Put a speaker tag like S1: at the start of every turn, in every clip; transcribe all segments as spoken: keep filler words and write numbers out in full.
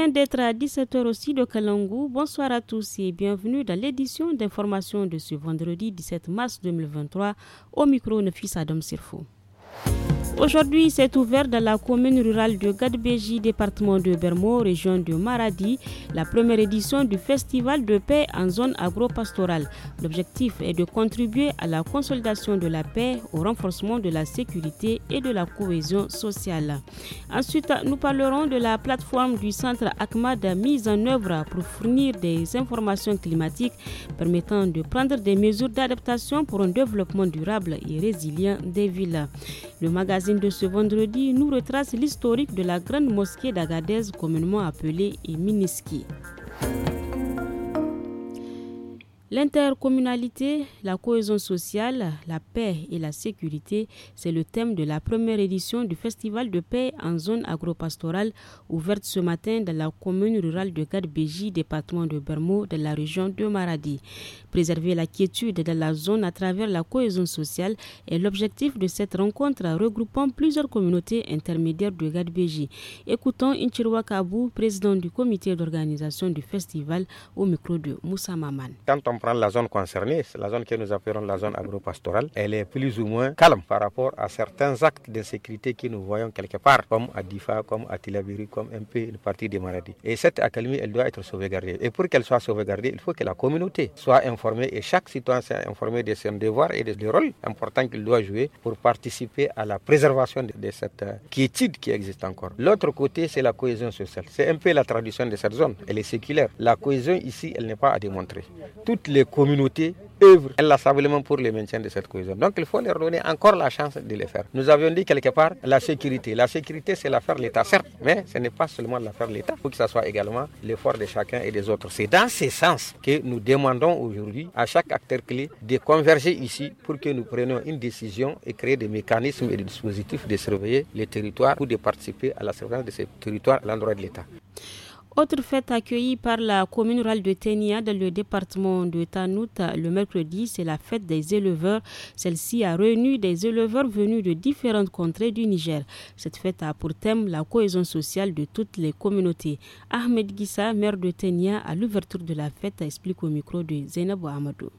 S1: vient d'être à dix-sept heures aussi de Kalangou. Bonsoir à tous et bienvenue dans l'édition d'information de ce vendredi dix-sept mars deux mille vingt-trois. Au micro, Nefis Adam Sirfo. Aujourd'hui, c'est ouvert dans la commune rurale de Gadbeji, département de Bermo, région de Maradi, la première édition du Festival de paix en zone agro-pastorale. L'objectif est de contribuer à la consolidation de la paix, au renforcement de la sécurité et de la cohésion sociale. Ensuite, nous parlerons de la plateforme du centre ACMAD mise en œuvre pour fournir des informations climatiques permettant de prendre des mesures d'adaptation pour un développement durable et résilient des villes. Le magazine de ce vendredi nous retrace l'historique de la grande mosquée d'Agadez, communément appelée Miniski. L'intercommunalité, la cohésion sociale, la paix et la sécurité, c'est le thème de la première édition du Festival de paix en zone agro-pastorale ouverte ce matin dans la commune rurale de Gadbeji, département de Bermo, de la région de Maradi. Préserver la quiétude dans la zone à travers la cohésion sociale est l'objectif de cette rencontre regroupant plusieurs communautés intermédiaires de Gadbeji. Écoutons Inchirwa Kabou, président du comité d'organisation du festival, au micro de Moussa Maman.
S2: Quand on prend la zone concernée, la zone que nous appelons la zone agro-pastorale, elle est plus ou moins calme par rapport à certains actes d'insécurité que nous voyons quelque part, comme à Difa, comme à Tilabiri, comme un peu une partie de Maradi. Et cette accalmie, elle doit être sauvegardée. Et pour qu'elle soit sauvegardée, il faut que la communauté soit informée et chaque citoyen soit informé de son devoir et des rôles importants qu'il doit jouer pour participer à la préservation de, de cette quiétude qui existe encore. L'autre côté, c'est la cohésion sociale. C'est un peu la tradition de cette zone. Elle est séculaire. La cohésion ici, elle n'est pas à démontrer. Toutes les communautés œuvrent inlassablement pour le maintien de cette cohésion. Donc il faut leur donner encore la chance de le faire. Nous avions dit quelque part la sécurité. La sécurité, c'est l'affaire de l'État, certes, mais ce n'est pas seulement l'affaire de l'État. Il faut que ce soit également l'effort de chacun et des autres. C'est dans ce sens que nous demandons aujourd'hui à chaque acteur clé de converger ici pour que nous prenions une décision et créer des mécanismes et des dispositifs de surveiller les territoires ou de participer à la surveillance de ces territoires à l'endroit de l'État.
S1: Autre fête accueillie par la commune rurale de Ténia dans le département de Tanout le mercredi, c'est la fête des éleveurs. Celle-ci a réuni des éleveurs venus de différentes contrées du Niger. Cette fête a pour thème la cohésion sociale de toutes les communautés. Ahmed Gissa, maire de Ténia, à l'ouverture de la fête, explique au micro de Zainab Amadou.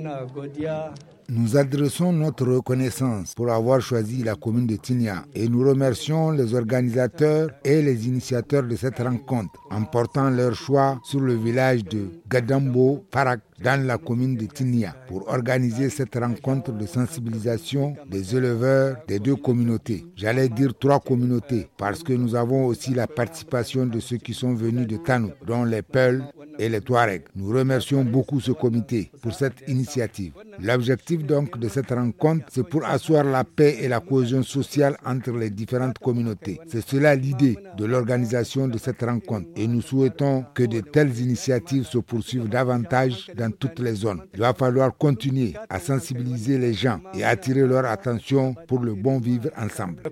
S3: Nous adressons notre reconnaissance pour avoir choisi la commune de Ténia et nous remercions les organisateurs et les initiateurs de cette rencontre en portant leur choix sur le village de Gadambo Farak dans la commune de Ténia pour organiser cette rencontre de sensibilisation des éleveurs des deux communautés. J'allais dire trois communautés parce que nous avons aussi la participation de ceux qui sont venus de Tanout, dont les Peuls et les Touaregs. Nous remercions beaucoup ce comité pour cette initiative. L'objectif donc de cette rencontre, c'est pour asseoir la paix et la cohésion sociale entre les différentes communautés. C'est cela l'idée de l'organisation de cette rencontre et nous souhaitons que de telles initiatives se poursuivent davantage dans toutes les zones. Il va falloir continuer à sensibiliser les gens et attirer leur attention pour le bon vivre ensemble.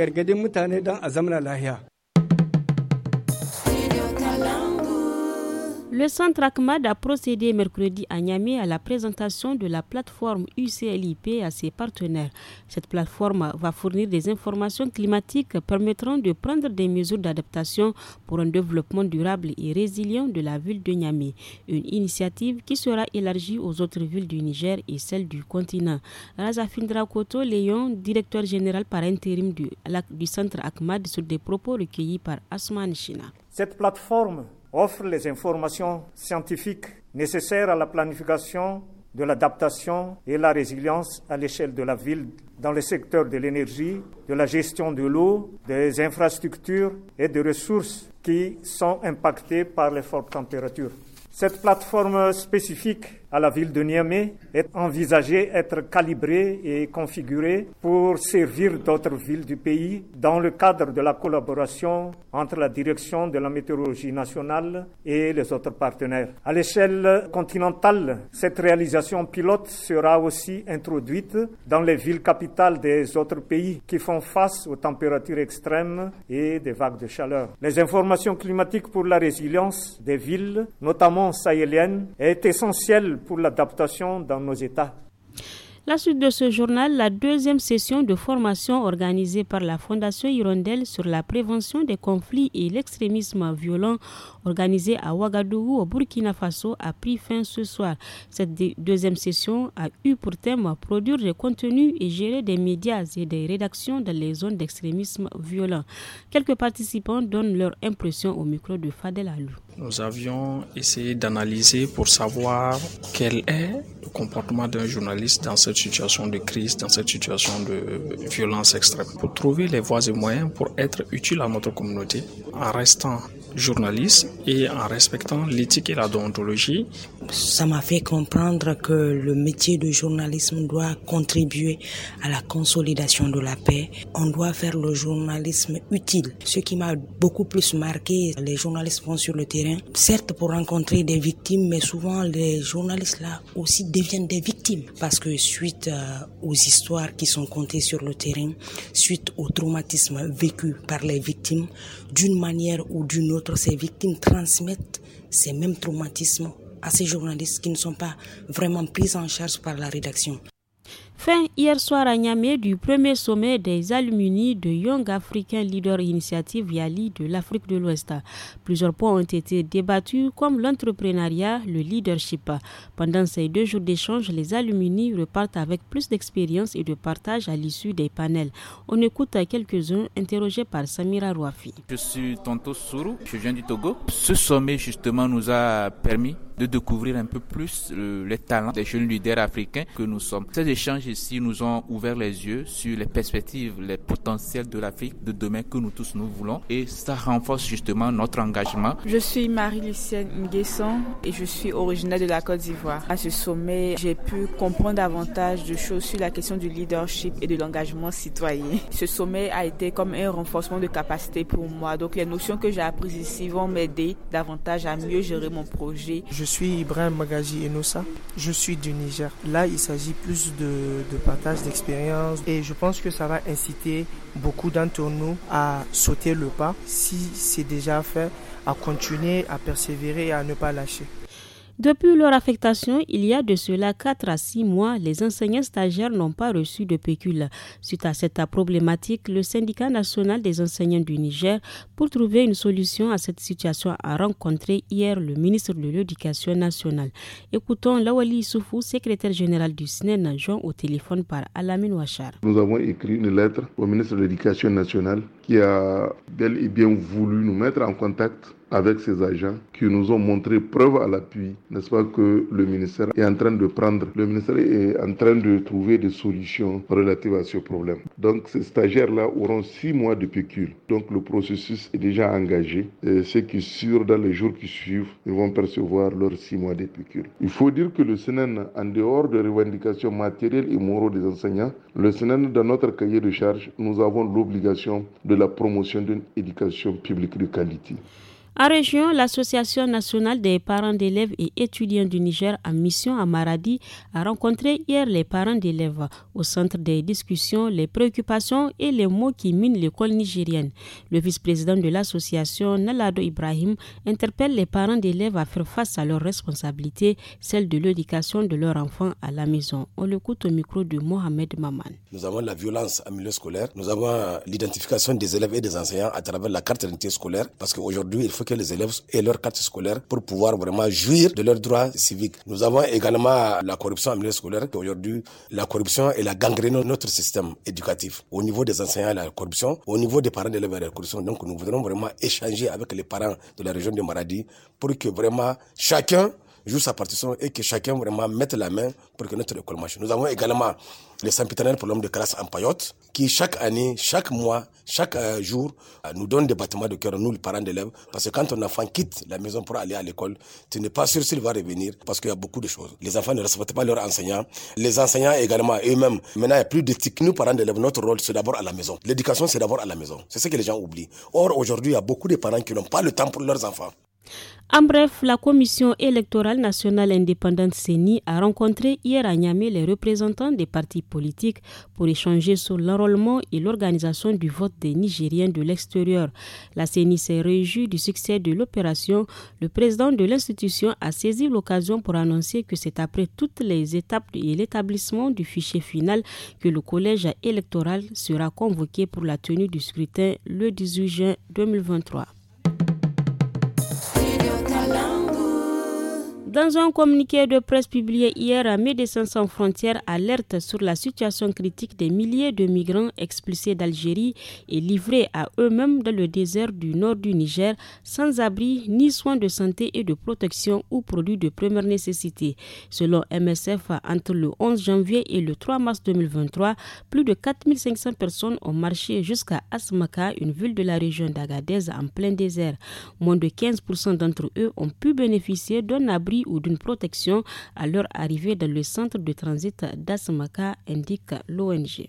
S1: Le centre ACMAD a procédé mercredi à Niamey à la présentation de la plateforme U C L I P à ses partenaires. Cette plateforme va fournir des informations climatiques permettant de prendre des mesures d'adaptation pour un développement durable et résilient de la ville de Niamey. Une initiative qui sera élargie aux autres villes du Niger et celles du continent. Razafindra Koto Léon, directeur général par intérim du, du centre ACMAD, sur des propos recueillis par Asman China.
S4: Cette plateforme offre les informations scientifiques nécessaires à la planification de l'adaptation et la résilience à l'échelle de la ville dans le secteur de l'énergie, de la gestion de l'eau, des infrastructures et des ressources qui sont impactées par les fortes températures. Cette plateforme spécifique à la ville de Niamey est envisagée être calibrée et configurée pour servir d'autres villes du pays dans le cadre de la collaboration entre la direction de la météorologie nationale et les autres partenaires. À l'échelle continentale, cette réalisation pilote sera aussi introduite dans les villes capitales des autres pays qui font face aux températures extrêmes et des vagues de chaleur. Les informations climatiques pour la résilience des villes, notamment sahéliennes, est essentielle pour l'adaptation dans nos États.
S1: La suite de ce journal, la deuxième session de formation organisée par la Fondation Hirondelle sur la prévention des conflits et l'extrémisme violent organisée à Ouagadougou au Burkina Faso a pris fin ce soir. Cette deuxième session a eu pour thème produire des contenus et gérer des médias et des rédactions dans les zones d'extrémisme violent. Quelques participants donnent leur impression au micro de Fadel Alou.
S5: Nous avions essayé d'analyser pour savoir quel est le comportement d'un journaliste dans cette situation de crise, dans cette situation de violence extrême, pour trouver les voies et moyens pour être utile à notre communauté en restant journaliste et en respectant l'éthique et la déontologie.
S6: Ça m'a fait comprendre que le métier de journalisme doit contribuer à la consolidation de la paix. On doit faire le journalisme utile. Ce qui m'a beaucoup plus marqué, les journalistes vont sur le terrain, certes pour rencontrer des victimes, mais souvent les journalistes là aussi deviennent des victimes parce que suite aux histoires qui sont contées sur le terrain, suite au traumatisme vécu par les victimes, d'une manière ou d'une autre, ces victimes transmettent ces mêmes traumatismes à ces journalistes qui ne sont pas vraiment pris en charge par la rédaction.
S1: Fin hier soir à Niamey du premier sommet des alumni de Young African Leader Initiative Yali de l'Afrique de l'Ouest. Plusieurs points ont été débattus comme l'entrepreneuriat, le leadership. Pendant ces deux jours d'échange, les alumni repartent avec plus d'expérience et de partage à l'issue des panels. On écoute quelques-uns interrogés par Samira Rouafi.
S7: Je suis Tonto Sourou, je viens du Togo. Ce sommet justement nous a permis de découvrir un peu plus le, les talents des jeunes leaders africains que nous sommes. Ces échanges ici nous ont ouvert les yeux sur les perspectives, les potentiels de l'Afrique de demain que nous tous nous voulons et ça renforce justement notre engagement.
S8: Je suis Marie-Lucienne Nguesson et je suis originaire de la Côte d'Ivoire. À ce sommet, j'ai pu comprendre davantage de choses sur la question du leadership et de l'engagement citoyen. Ce sommet a été comme un renforcement de capacité pour moi. Donc les notions que j'ai apprises ici vont m'aider davantage à mieux gérer mon projet.
S9: Je suis Ibrahim Magaji Enoussa, je suis du Niger. Là, il s'agit plus de, de partage d'expérience et je pense que ça va inciter beaucoup d'entre nous à sauter le pas, si c'est déjà fait, à continuer, à persévérer et à ne pas lâcher.
S1: Depuis leur affectation, il y a de cela quatre à six mois, les enseignants stagiaires n'ont pas reçu de pécule. Suite à cette problématique, le syndicat national des enseignants du Niger, pour trouver une solution à cette situation, a rencontré hier le ministre de l'Éducation nationale. Écoutons Lawali Issoufou, secrétaire général du S N E N, joint au téléphone par Alamine Ouachar.
S10: Nous avons écrit une lettre au ministre de l'Éducation nationale qui a bel et bien voulu nous mettre en contact avec ces agents qui nous ont montré preuve à l'appui, n'est-ce pas, que le ministère est en train de prendre, le ministère est en train de trouver des solutions relatives à ce problème. Donc ces stagiaires-là auront six mois de pécule. Donc le processus est déjà engagé. Et ce qui est sûr, dans les jours qui suivent, ils vont percevoir leurs six mois de pécule. Il faut dire que le S N E N, en dehors des revendications matérielles et morales des enseignants, le S N E N, dans notre cahier de charge, nous avons l'obligation de la promotion d'une éducation publique de qualité.
S1: En région, l'Association nationale des parents d'élèves et étudiants du Niger en mission à Maradi a rencontré hier les parents d'élèves. Au centre des discussions, les préoccupations et les maux qui minent l'école nigérienne. Le vice-président de l'association, Nalado Ibrahim, interpelle les parents d'élèves à faire face à leurs responsabilités, celle de l'éducation de leurs enfants à la maison. On l'écoute au micro de Mohamed Maman.
S11: Nous avons la violence en milieu scolaire, nous avons l'identification des élèves et des enseignants à travers la carte d'identité scolaire, parce qu'aujourd'hui, il faut que les élèves aient leur carte scolaire pour pouvoir vraiment jouir de leurs droits civiques. Nous avons également la corruption en milieu scolaire. Aujourd'hui, la corruption est la gangrène de notre système éducatif. Au niveau des enseignants, la corruption. Au niveau des parents d'élèves, la corruption. Donc, nous voudrons vraiment échanger avec les parents de la région de Maradi pour que vraiment chacun joue sa partition et que chacun vraiment mette la main pour que notre école marche. Nous avons également les sempiternels pour l'homme de classe en paillotte qui chaque année, chaque mois, chaque euh, jour euh, nous donnent des battements de cœur, nous les parents d'élèves, parce que quand ton enfant quitte la maison pour aller à l'école, tu n'es pas sûr s'il va revenir parce qu'il y a beaucoup de choses. Les enfants ne respectent pas leurs enseignants, les enseignants également eux-mêmes. Maintenant, il n'y a plus d'éthique. Nous, parents d'élèves, notre rôle, c'est d'abord à la maison. L'éducation, c'est d'abord à la maison. C'est ce que les gens oublient. Or, aujourd'hui, il y a beaucoup de parents qui n'ont pas le temps pour leurs enfants.
S1: En bref, la Commission électorale nationale indépendante C E N I a rencontré hier à Niamey les représentants des partis politiques pour échanger sur l'enrôlement et l'organisation du vote des Nigériens de l'extérieur. La C E N I s'est réjouie du succès de l'opération. Le président de l'institution a saisi l'occasion pour annoncer que c'est après toutes les étapes et l'établissement du fichier final que le collège électoral sera convoqué pour la tenue du scrutin le dix-huit juin deux mille vingt-trois. Dans un communiqué de presse publié hier, Médecins sans frontières alerte sur la situation critique des milliers de migrants expulsés d'Algérie et livrés à eux-mêmes dans le désert du nord du Niger, sans abri ni soins de santé et de protection ou produits de première nécessité. Selon M S F, entre le onze janvier et le trois mars deux mille vingt-trois, plus de quatre mille cinq cents personnes ont marché jusqu'à Asmaka, une ville de la région d'Agadez en plein désert. Moins de quinze pour cent d'entre eux ont pu bénéficier d'un abri ou d'une protection à leur arrivée dans le centre de transit d'Asmaka, indique l'O N G.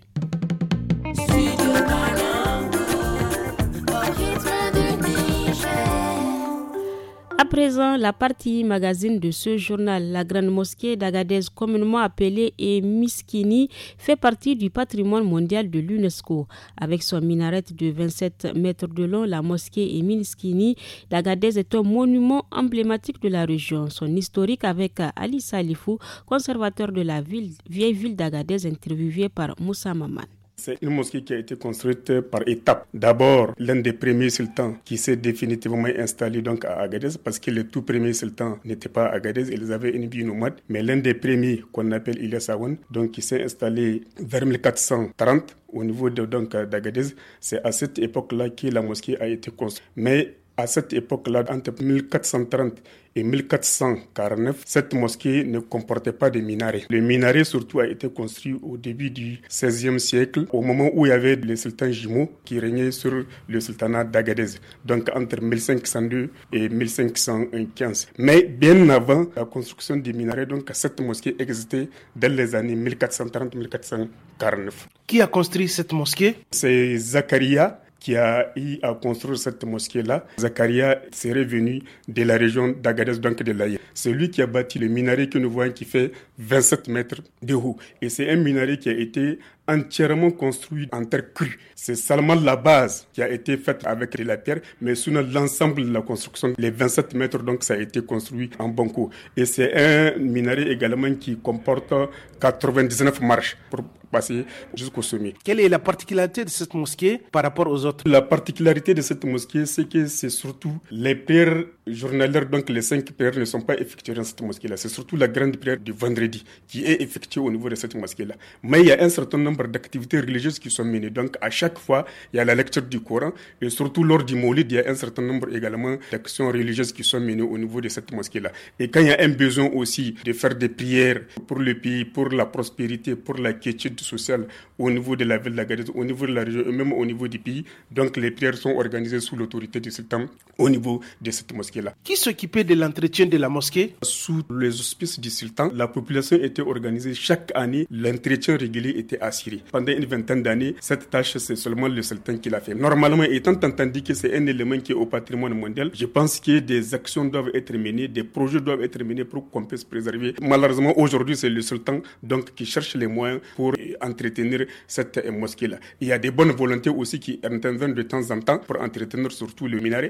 S1: À présent, la partie magazine de ce journal, la grande mosquée d'Agadez, communément appelée Emiskini, fait partie du patrimoine mondial de l'UNESCO. Avec son minaret de vingt-sept mètres de long, la mosquée Emiskini d'Agadez est un monument emblématique de la région. Son historique avec Ali Salifou, conservateur de la ville, vieille ville d'Agadez, interviewé par Moussa Maman.
S12: C'est une mosquée qui a été construite par étapes. D'abord, l'un des premiers sultans qui s'est définitivement installé donc à Agadez, parce que les tout premiers sultans n'étaient pas à Agadez, ils avaient une vie nomade. Mais l'un des premiers, qu'on appelle Ilyas Aoun, donc qui s'est installé vers mille quatre cent trente au niveau de, donc, d'Agadez, c'est à cette époque-là que la mosquée a été construite. Mais à cette époque-là, entre mille quatre cent trente et mille quatre cent quarante-neuf, cette mosquée ne comportait pas de minaret. Le minaret surtout a été construit au début du seizième siècle, au moment où il y avait le sultan Jimo qui régnait sur le sultanat d'Agadez, donc entre mille cinq cent deux et mille cinq cent quinze. Mais bien avant la construction des minarets, donc cette mosquée existait dès les années mille quatre cent trente à mille quatre cent quarante-neuf.
S9: Qui a construit cette mosquée?
S12: C'est Zakaria qui a eu à construire cette mosquée-là. Zakaria serait venu de la région d'Agadez, donc de l'Aïe. C'est lui qui a bâti le minaret que nous voyons qui fait vingt-sept mètres de haut. Et c'est un minaret qui a été entièrement construit en terre crue. C'est seulement la base qui a été faite avec de la terre, mais sinon l'ensemble de la construction, les vingt-sept mètres, donc ça a été construit en banco. Et c'est un minaret également qui comporte quatre-vingt-dix-neuf marches pour passer jusqu'au sommet.
S9: Quelle est la particularité de cette mosquée par rapport aux autres?
S12: La particularité de cette mosquée, c'est que c'est surtout les prières journalières, donc les cinq prières ne sont pas effectuées dans cette mosquée-là. C'est surtout la grande prière du vendredi qui est effectuée au niveau de cette mosquée-là. Mais il y a un certain nombre d'activités religieuses qui sont menées. Donc, à chaque fois, il y a la lecture du Coran et surtout lors du Maulid, il y a un certain nombre également d'actions religieuses qui sont menées au niveau de cette mosquée-là. Et quand il y a un besoin aussi de faire des prières pour le pays, pour la prospérité, pour la quiétude sociale au niveau de la ville d'Agadez, au niveau de la région et même au niveau du pays, donc les prières sont organisées sous l'autorité du sultan au niveau de cette mosquée-là.
S9: Qui s'occupait de l'entretien de la mosquée?
S12: Sous les auspices du sultan, la population était organisée chaque année, l'entretien régulier était assuré. Pendant une vingtaine d'années, cette tâche, c'est seulement le sultan qui l'a fait. Normalement, étant entendu que c'est un élément qui est au patrimoine mondial, je pense que des actions doivent être menées, des projets doivent être menés pour qu'on puisse préserver. Malheureusement, aujourd'hui, c'est le sultan donc, qui cherche les moyens pour entretenir cette mosquée-là. Il y a des bonnes volontés aussi qui interviennent de temps en temps pour entretenir surtout le minaret.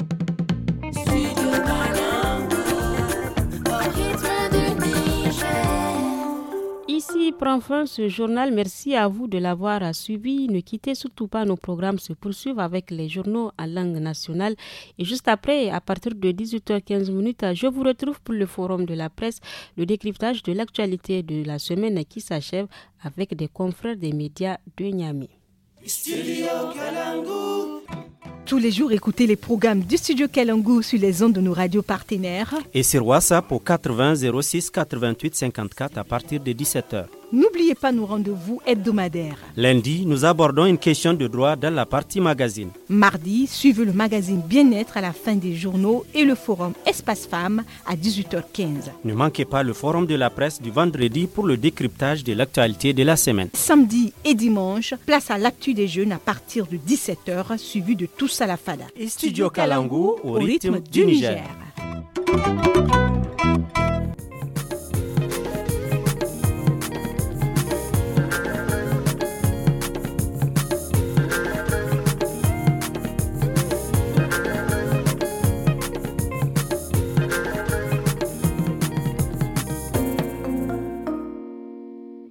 S1: Ici prend fin ce journal. Merci à vous de l'avoir suivi. Ne quittez surtout pas nos programmes se poursuivent avec les journaux en langue nationale. Et juste après, à partir de dix-huit heures quinze, je vous retrouve pour le forum de la presse, le décryptage de l'actualité de la semaine qui s'achève avec des confrères des médias de Niamey.
S13: Tous les jours, écoutez les programmes du Studio Kalangu sur les ondes de nos radios partenaires.
S14: Et sur WhatsApp au quatre-vingts zéro six quatre-vingt-huit cinquante-quatre à partir de dix-sept heures.
S13: N'oubliez pas nos rendez-vous hebdomadaires.
S14: Lundi, nous abordons une question de droit dans la partie magazine.
S13: Mardi, suivez le magazine Bien-être à la fin des journaux et le forum Espace Femmes à dix-huit heures quinze.
S14: Ne manquez pas le forum de la presse du vendredi pour le décryptage de l'actualité de la semaine.
S13: Samedi et dimanche, place à l'actu des jeunes à partir de dix-sept heures, suivi de Tous à la Fada.
S14: Et Studio Kalangu au rythme du Niger.
S13: Niger.